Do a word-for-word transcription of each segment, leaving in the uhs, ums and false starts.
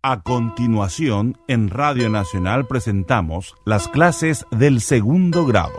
A continuación, en Radio Nacional presentamos las clases del segundo grado.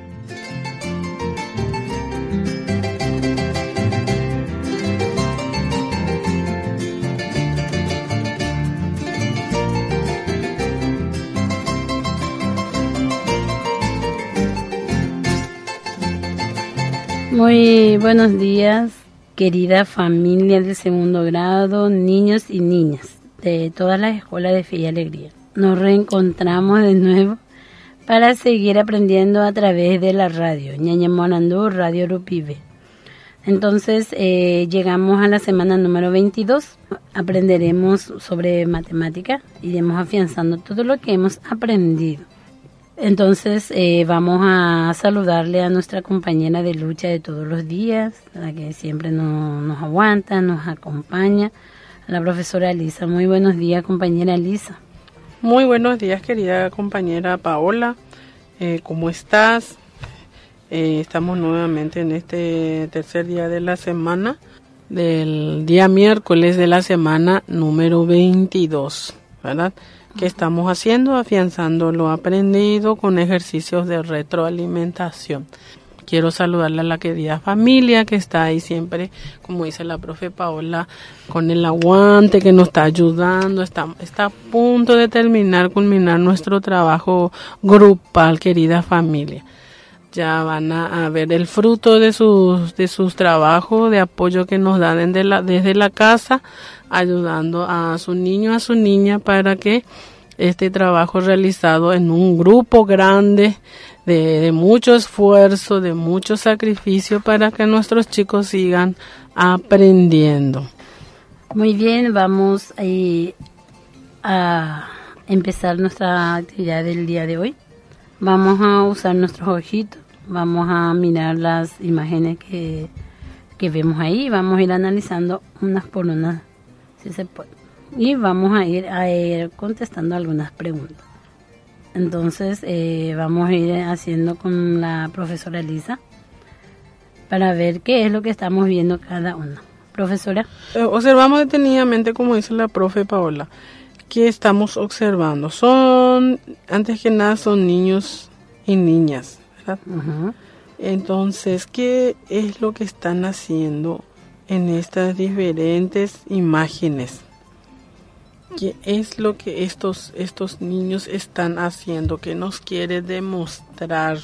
Muy buenos días, querida familia del segundo grado, niños y niñas de todas las escuelas de Fe y Alegría. Nos reencontramos de nuevo para seguir aprendiendo a través de la radio, Ñañamonandú, Radio Rupibe. Entonces, eh, llegamos a la semana número veintidós. Aprenderemos sobre matemática, iremos afianzando todo lo que hemos aprendido. Entonces, eh, vamos a saludarle a nuestra compañera de lucha de todos los días, la que siempre no, nos aguanta, nos acompaña, la profesora Lisa. Muy buenos días, compañera Lisa. Muy buenos días, querida compañera Paola. Eh, ¿Cómo estás? Eh, estamos nuevamente en este tercer día de la semana, del día miércoles de la semana número veintidós, ¿verdad? ¿Qué estamos haciendo? Afianzando lo aprendido con ejercicios de retroalimentación. Quiero saludarle a la querida familia que está ahí siempre, como dice la profe Paola, con el aguante que nos está ayudando. Está, está a punto de terminar, culminar nuestro trabajo grupal, querida familia. Ya van a, a ver el fruto de sus, de sus trabajos, de apoyo que nos dan desde la, desde la casa, ayudando a su niño, a su niña, para que este trabajo realizado en un grupo grande, de, de mucho esfuerzo, de mucho sacrificio, para que nuestros chicos sigan aprendiendo. Muy bien, vamos eh, a empezar nuestra actividad del día de hoy. Vamos a usar nuestros ojitos, vamos a mirar las imágenes que, que vemos ahí, vamos a ir analizando unas por unas, si se puede. Y vamos a ir, a ir contestando algunas preguntas. Entonces, eh, vamos a ir haciendo con la profesora Lisa para ver qué es lo que estamos viendo cada una. Profesora. Eh, observamos detenidamente, como dice la profe Paola. ¿Qué estamos observando? Son, antes que nada, son niños y niñas, ¿verdad? Uh-huh. Entonces, ¿qué es lo que están haciendo en estas diferentes imágenes? ¿Qué es lo que estos, estos niños están haciendo? ¿Qué nos quiere demostrar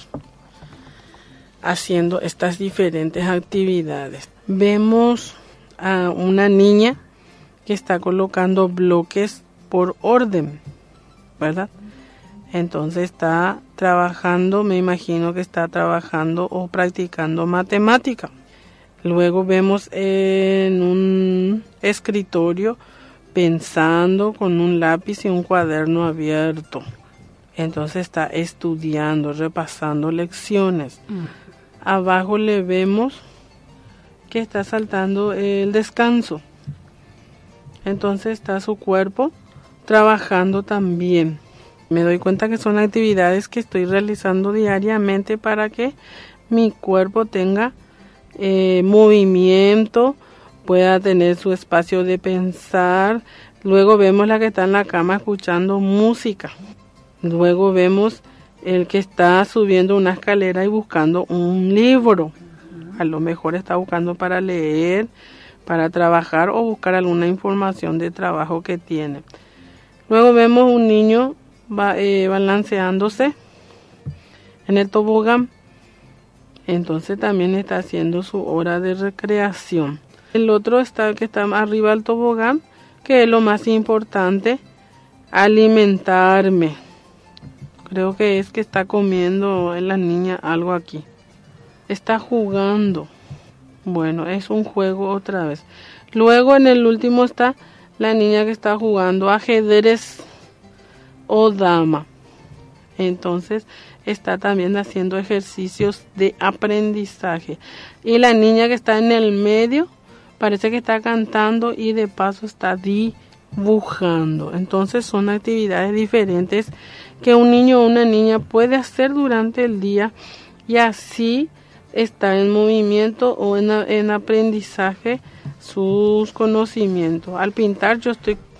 haciendo estas diferentes actividades? Vemos a una niña que está colocando bloques por orden, ¿verdad? Entonces está trabajando, me imagino que está trabajando o practicando matemática. Luego vemos en un escritorio pensando con un lápiz y un cuaderno abierto. Entonces está estudiando, repasando lecciones. Mm. Abajo le vemos que está saltando el descanso. Entonces está su cuerpo trabajando también. Me doy cuenta que son actividades que estoy realizando diariamente para que mi cuerpo tenga eh, movimiento, pueda tener su espacio de pensar. Luego vemos la que está en la cama escuchando música. Luego vemos el que está subiendo una escalera y buscando un libro. A lo mejor está buscando para leer, para trabajar o buscar alguna información de trabajo que tiene. Luego vemos un niño va, eh, balanceándose en el tobogán. Entonces también está haciendo su hora de recreación. El otro está que está arriba del tobogán, que es lo más importante, alimentarme. Creo que es que está comiendo la niña algo aquí. Está jugando. Bueno, es un juego otra vez. Luego en el último está la niña que está jugando ajedrez o dama. Entonces está también haciendo ejercicios de aprendizaje. Y la niña que está en el medio parece que está cantando y de paso está dibujando. Entonces son actividades diferentes que un niño o una niña puede hacer durante el día y así está en movimiento o en, en aprendizaje sus conocimientos. Al pintar yo estoy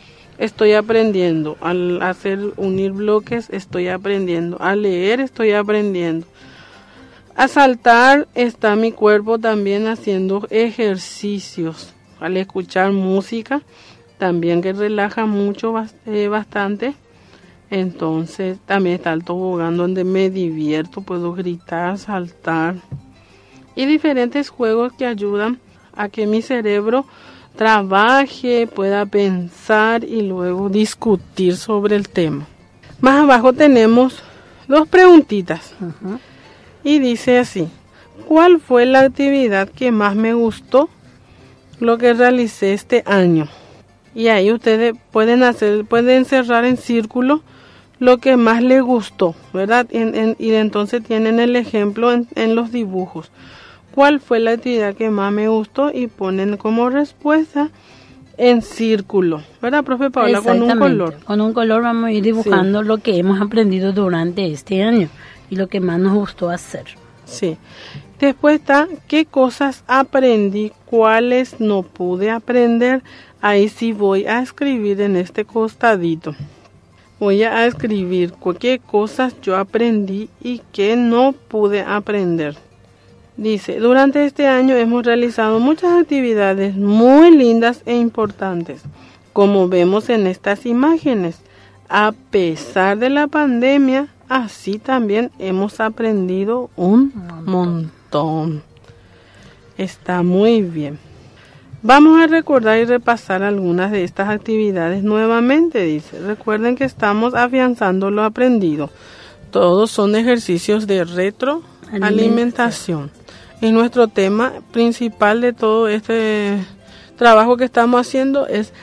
estoy aprendiendo. Al hacer unir bloques, estoy aprendiendo. Al leer, estoy aprendiendo. A saltar, está mi cuerpo también haciendo ejercicios. Al escuchar música, también que relaja mucho, eh, bastante. Entonces, también está el tobogán donde me divierto. Puedo gritar, saltar. Y diferentes juegos que ayudan a que mi cerebro trabaje, pueda pensar y luego discutir sobre el tema. Más abajo tenemos dos preguntitas. Uh-huh. Y dice así: ¿cuál fue la actividad que más me gustó? Lo que realicé este año. Y ahí ustedes pueden hacer, pueden cerrar en círculo lo que más les gustó, ¿verdad? En, en, y entonces tienen el ejemplo en, en los dibujos. ¿Cuál fue la actividad que más me gustó? Y ponen como respuesta en círculo, ¿verdad, profe Paola? Con un color. Con un color vamos a ir dibujando sí. Lo que hemos aprendido durante este año y lo que más nos gustó hacer. Sí. Después está, ¿qué cosas aprendí? ¿Cuáles no pude aprender? Ahí sí voy a escribir en este costadito. Voy a escribir qué cosas yo aprendí y qué no pude aprender. Dice, durante este año hemos realizado muchas actividades muy lindas e importantes, como vemos en estas imágenes. A pesar de la pandemia, así también hemos aprendido un montón. Está muy bien. Vamos a recordar y repasar algunas de estas actividades nuevamente, dice. Recuerden que estamos afianzando lo aprendido. Todos son ejercicios de retroalimentación. Y nuestro tema principal de todo este trabajo que estamos haciendo es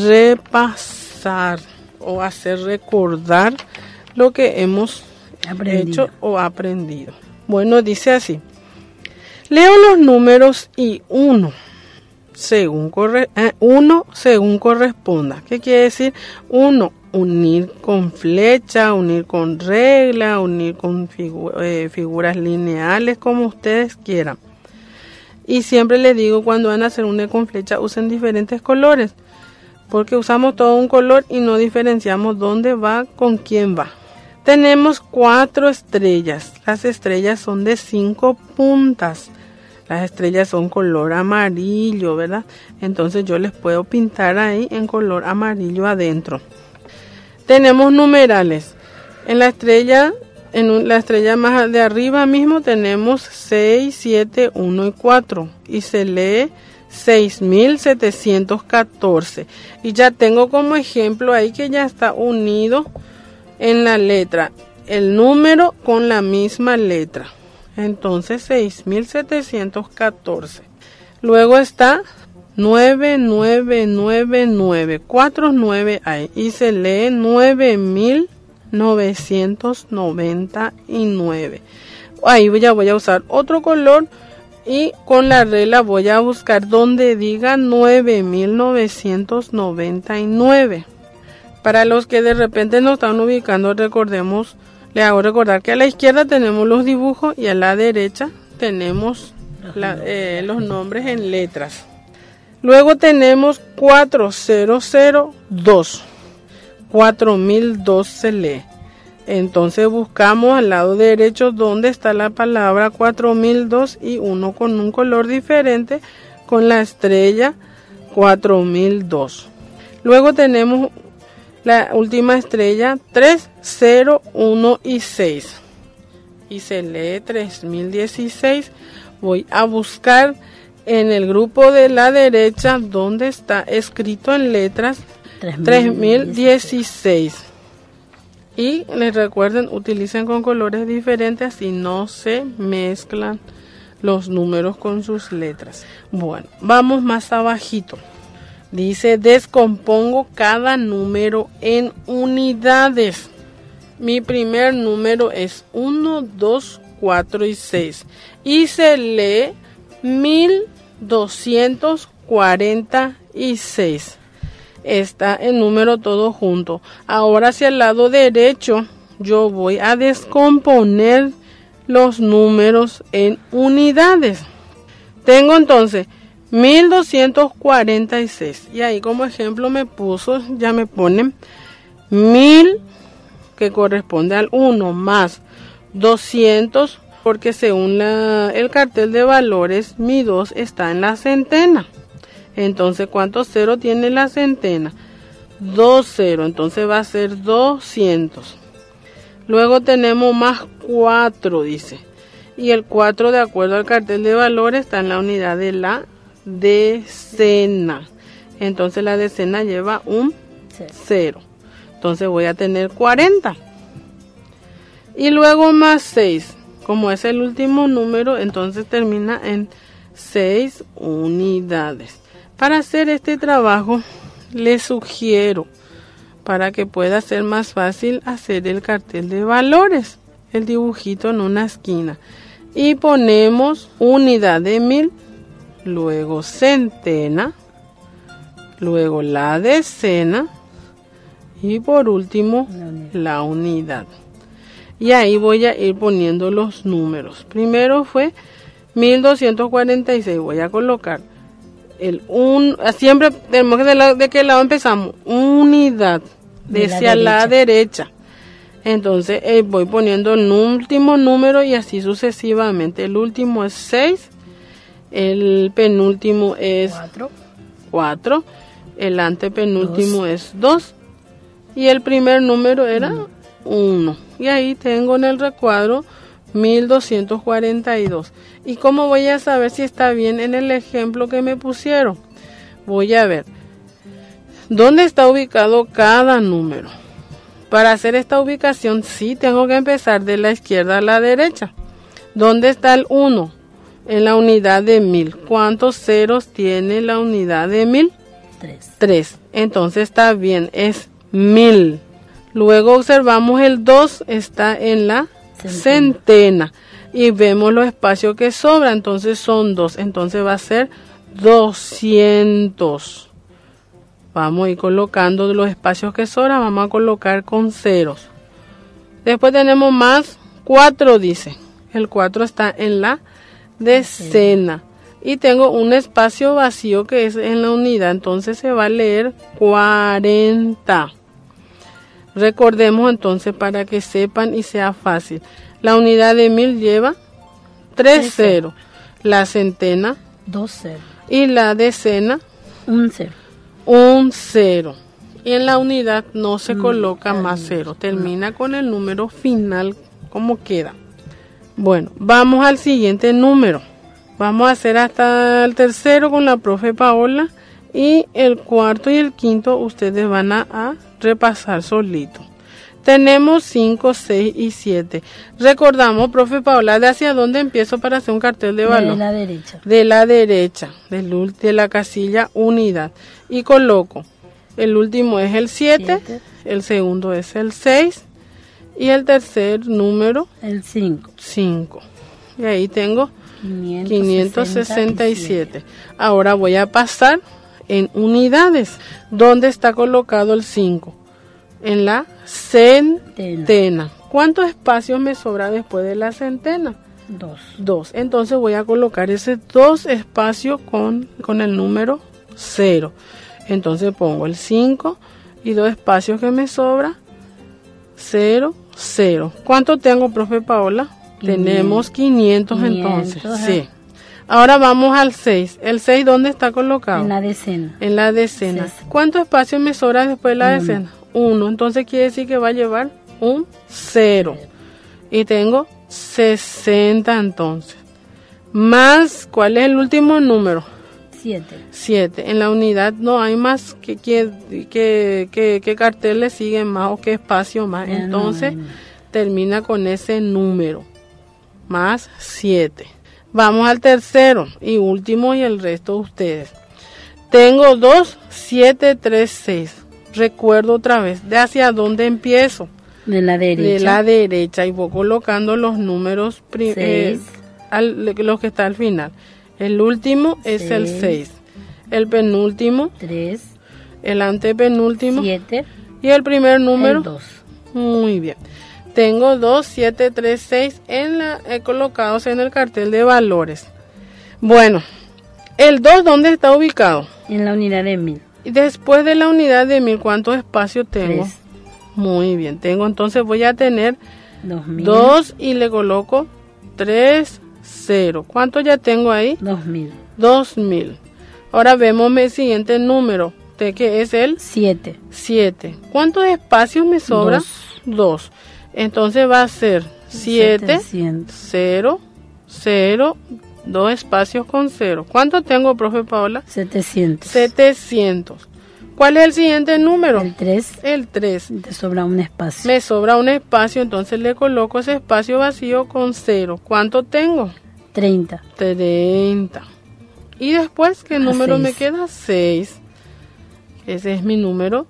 repasar o hacer recordar lo que hemos aprendido. hecho o aprendido. Bueno, dice así. Leo los números y uno según, corre, eh, uno según corresponda. ¿Qué quiere decir? Uno, unir con flecha, unir con regla, unir con figu- eh, figuras lineales, como ustedes quieran. Y siempre les digo, cuando van a hacer una con flecha, usen diferentes colores, porque usamos todo un color y no diferenciamos dónde va con quién va. Tenemos cuatro estrellas. Las estrellas son de cinco puntas. Las estrellas son color amarillo, ¿verdad? Entonces yo les puedo pintar ahí en color amarillo adentro. Tenemos numerales. En la estrella, en un, la estrella más de arriba mismo tenemos seis, siete, uno y cuatro. Y se lee seis mil setecientos catorce. Y ya tengo como ejemplo ahí que ya está unido en la letra el número con la misma letra. Entonces seis mil setecientos catorce. Luego está nueve, nueve, nueve, nueve. Cuatro nueve hay. Y se lee nueve mil novecientos noventa y nueve. Ahí ya voy a usar otro color. Y con la regla voy a buscar donde diga nueve mil novecientos noventa y nueve. Para los que de repente no están ubicando, recordemos. Les hago recordar que a la izquierda tenemos los dibujos y a la derecha tenemos la, eh, los nombres en letras. Luego tenemos cuatro mil dos. cuatro mil dos se lee. Entonces buscamos al lado derecho donde está la palabra cuatro mil dos y uno con un color diferente con la estrella cuatro mil dos. Luego tenemos la última estrella tres, cero, uno y seis. Y se lee tres mil dieciséis. Voy a buscar en el grupo de la derecha donde está escrito en letras tres mil dieciséis. Y les recuerden, utilicen con colores diferentes así no se mezclan los números con sus letras. Bueno, vamos más abajito. Dice, descompongo cada número en unidades. Mi primer número es uno, dos, cuatro y seis. Y se lee mil doscientos cuarenta y seis. Está el número todo junto. Ahora hacia el lado derecho yo voy a descomponer los números en unidades. Tengo entonces mil doscientos cuarenta y seis. Y ahí como ejemplo me puso, ya me ponen mil, que corresponde al uno, más doscientos, porque según la, el cartel de valores, mi dos está en la centena. Entonces, ¿cuántos ceros tiene la centena? Dos ceros, entonces va a ser doscientos. Luego tenemos más cuatro, dice. Y el cuatro, de acuerdo al cartel de valores, está en la unidad de la decena. Entonces la decena lleva un cero. Entonces voy a tener cuarenta. Y luego más seis. Como es el último número, entonces termina en seis unidades. Para hacer este trabajo, les sugiero, para que pueda ser más fácil, hacer el cartel de valores, el dibujito en una esquina. Y ponemos unidad de mil, luego centena, luego la decena y por último la unidad. Y ahí voy a ir poniendo los números. Primero fue mil doscientos cuarenta y seis, voy a colocar el un, siempre tenemos que de, la, de qué lado empezamos, unidad, de hacia la derecha. Entonces eh, voy poniendo el último número y así sucesivamente. El último es seis, el penúltimo es cuatro, el antepenúltimo dos. Es dos y el primer número era uno. Y ahí tengo en el recuadro mil doscientos cuarenta y dos. ¿Y cómo voy a saber si está bien en el ejemplo que me pusieron? Voy a ver dónde está ubicado cada número. Para hacer esta ubicación sí tengo que empezar de la izquierda a la derecha. ¿Dónde está el uno? En la unidad de mil. ¿Cuántos ceros tiene la unidad de mil? Tres. Tres. Entonces está bien, es mil. Luego observamos el dos, está en la centena. centena. Y vemos los espacios que sobran, entonces son dos. Entonces va a ser doscientos. Vamos a ir colocando los espacios que sobran, vamos a colocar con ceros. Después tenemos más cuatro, dice. El cuatro está en la decena. Y tengo un espacio vacío que es en la unidad, entonces se va a leer cuarenta. Recordemos entonces para que sepan y sea fácil. La unidad de mil lleva tres ceros. La centena, dos ceros. Y la decena, un cero. Un cero. Y en la unidad no se mm, coloca más cero. Termina no. con el número final como queda. Bueno, vamos al siguiente número. Vamos a hacer hasta el tercero con la profe Paola. Y el cuarto y el quinto ustedes van a, a repasar solito. Tenemos cinco, seis y siete. Recordamos, profe Paola, ¿de hacia dónde empiezo para hacer un cartel de valor? De la derecha. De la derecha, de, de la casilla unidad. Y coloco, el último es el siete, el segundo es el seis y el tercer número, el cinco. cinco. Y ahí tengo quinientos sesenta y siete. Ahora voy a pasar en unidades. ¿Dónde está colocado el cinco? En la centena. ¿Cuántos espacios me sobra después de la centena? Dos. Dos. Entonces voy a colocar ese dos espacios con, con el número cero. Entonces pongo el cinco y dos espacios que me sobra. cero, cero. ¿Cuánto tengo, profe Paola? quinientos. Tenemos quinientos, quinientos entonces. ¿eh? Sí. Ahora vamos al seis. ¿El seis dónde está colocado? En la decena. En la decena. Sí. ¿Cuántos espacios me sobra después de la Uno. decena? Uno. Entonces quiere decir que va a llevar un cero. Y tengo sesenta entonces. Más, ¿cuál es el último número? Siete. Siete. En la unidad no hay más que, que, que, que, que cartel le siguen más o qué espacio más. Ya entonces no termina con ese número. Más siete. Vamos al tercero y último y el resto de ustedes. Tengo dos, siete, tres, seis. Recuerdo otra vez, ¿de hacia dónde empiezo? De la derecha. De la derecha y voy colocando los números, prim- eh, al, los que está al final. El último es seis. El seis. El penúltimo. tres. El antepenúltimo. siete. Y el primer número. El dos. Muy bien. Tengo dos, siete, tres, seis en la, eh, colocados en el cartel de valores. Bueno, ¿El dos dónde está ubicado? En la unidad de mil. Y después de la unidad de mil, ¿cuánto espacio tengo? Tres. Muy bien, tengo, entonces voy a tener Dos mil. dos y le coloco tres, cero. ¿Cuánto ya tengo ahí? Dos mil. dos mil. Ahora vemos el siguiente número, de que es el Siete. siete. ¿Cuántos espacios me sobra? Dos. dos. Entonces va a ser siete, Setecientos. cero, cero, dos espacios con cero. ¿Cuánto tengo, profe Paola? Setecientos. setecientos. ¿Cuál es el siguiente número? El tres. El tres. Te sobra un espacio. Me sobra un espacio, entonces le coloco ese espacio vacío con cero. ¿Cuánto tengo? Treinta. treinta. Y después, ¿qué Ah, número me seis. queda? seis. Ese es mi número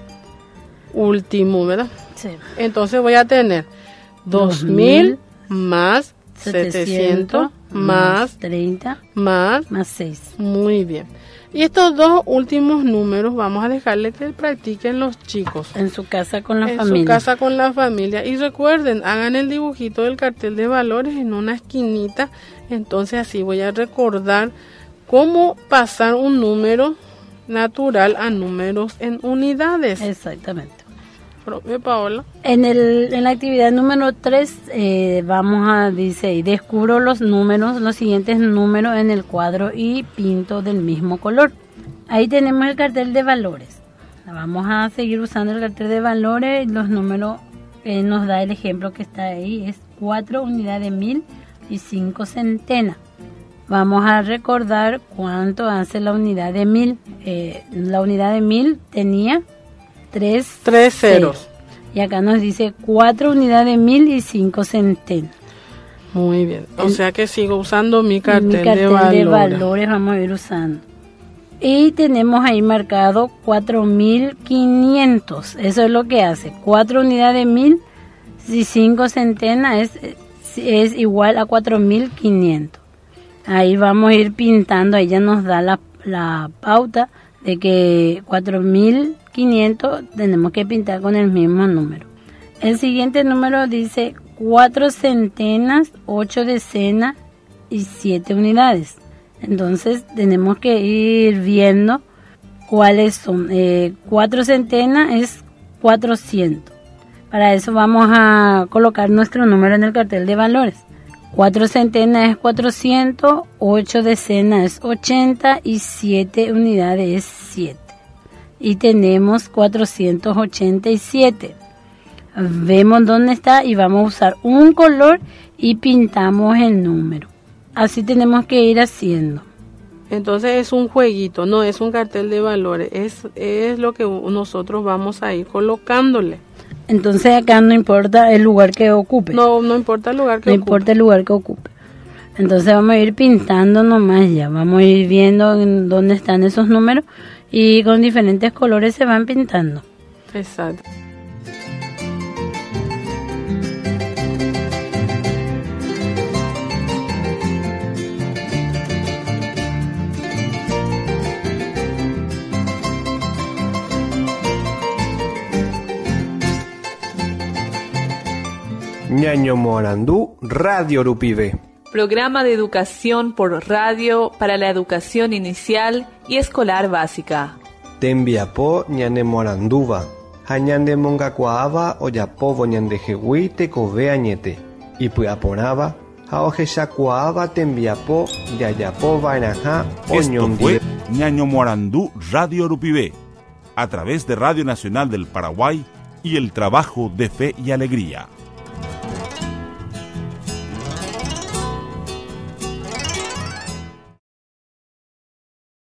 último, ¿verdad? Sí. Entonces voy a tener dos mil más setecientos más treinta más. más seis. Muy bien. Y estos dos últimos números vamos a dejarle que practiquen los chicos. En su casa con la en familia. su casa con la familia. Y recuerden, hagan el dibujito del cartel de valores en una esquinita. Entonces así voy a recordar cómo pasar un número natural a números en unidades. Exactamente. Profe Paola. En, el, en la actividad número tres eh, vamos a, dice, y descubro los números, los siguientes números en el cuadro y pinto del mismo color. Ahí tenemos el cartel de valores. Vamos a seguir usando el cartel de valores. Los números eh, nos da el ejemplo que está ahí. Es cuatro unidades de mil y cinco centenas. Vamos a recordar cuánto hace la unidad de mil. Eh, la unidad de mil tenía tres, Tres ceros. Y acá nos dice cuatro unidades de mil y cinco centenas. Muy bien. O El- sea que sigo usando mi cartel, Mi cartel de, de valores. valores vamos a ir usando. Y tenemos ahí marcado cuatro mil quinientos. Eso es lo que hace. cuatro unidades de mil y cinco centenas es, es igual a cuatro mil quinientos. Ahí vamos a ir pintando. Ahí ya nos da la, la pauta de que cuatro mil quinientos tenemos que pintar con el mismo número. El siguiente número dice cuatro centenas, ocho decenas y siete unidades. Entonces tenemos que ir viendo cuáles son. Eh, cuatro centenas es cuatrocientos. Para eso vamos a colocar nuestro número en el cartel de valores. cuatro centenas es cuatrocientos, ocho decenas es ochenta y siete unidades es siete. Y tenemos cuatrocientos ochenta y siete. Vemos dónde está y vamos a usar un color y pintamos el número. Así tenemos que ir haciendo. Entonces es un jueguito, no es un cartel de valores. Es, es lo que nosotros vamos a ir colocándole. Entonces acá no importa el lugar que ocupe. No, no importa el lugar que No ocupe. importa el lugar que ocupe. Entonces vamos a ir pintando nomás ya. Vamos a ir viendo en dónde están esos números y con diferentes colores se van pintando. Exacto. Ñaño Morandú, Radio Rupivé. Programa de educación por radio para la educación inicial y escolar básica. Tembiapó ñane Moranduva. Hañande mongacuaaba oyapovo ñande jehui tekove añete. Y puyaporaba, haojeshacuaaba tembiapó yayapo vainaja Esto oñondi. fue Ñaño Morandú Radio Rupivé, a través de Radio Nacional del Paraguay y el trabajo de fe y alegría.